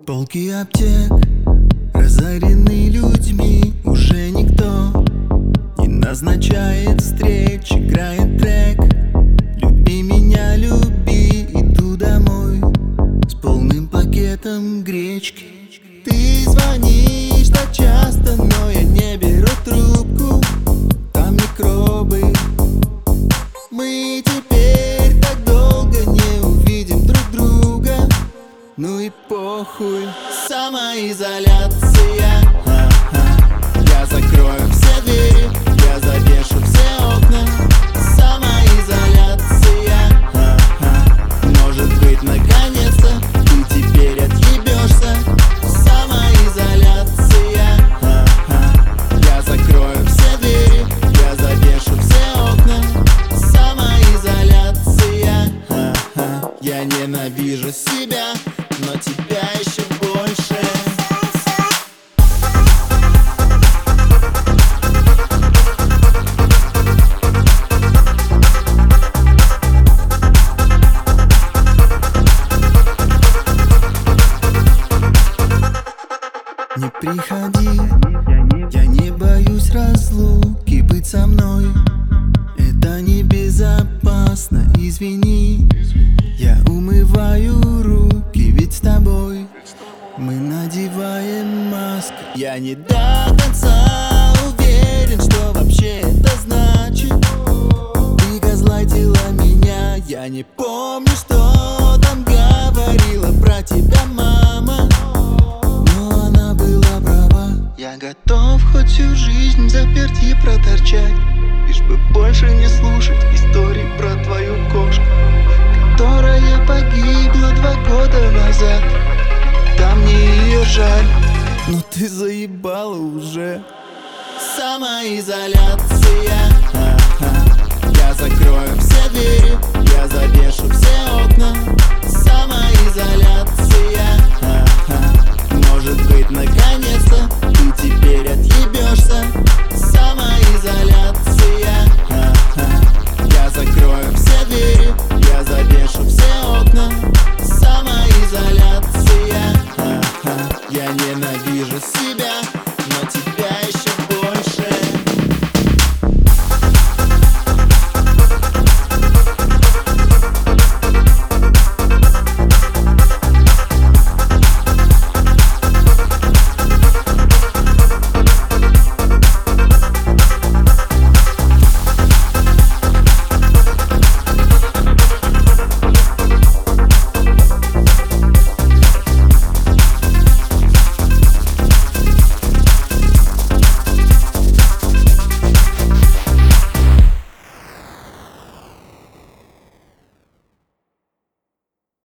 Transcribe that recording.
Полки аптек разорены людьми. Уже никто не назначает встреч, играет трек «Люби меня, люби». Иду домой с полным пакетом гречки. Ты звонишь так часто, но я не беру трубку. Там микробы. Мы теперь так долго не увидим друг друга. Ну и похуй. Самоизоляция. Я закрою все двери, я завешу все окна. Самоизоляция. Может быть, наконец-то ты теперь отъебешься. Самоизоляция. Я закрою все двери, я завешу все окна. Самоизоляция. Я ненавижу себя, но тебя еще больше. Не приходи, я не боюсь разлуки. Быть со мной — это небезопасно, извини. Я умываю руки, ведь с тобой мы надеваем маски. Я не до конца уверен, что вообще это значит. Ты газлайтила меня, я не помню, что там говорила про тебя мама. Но она была права. Я готов хоть всю жизнь взаперти проторчать, лишь бы больше не слушать истории про твою кошку, которая погибла 2 года назад. Да мне ее жаль, но ты заебала уже. Самоизоляция.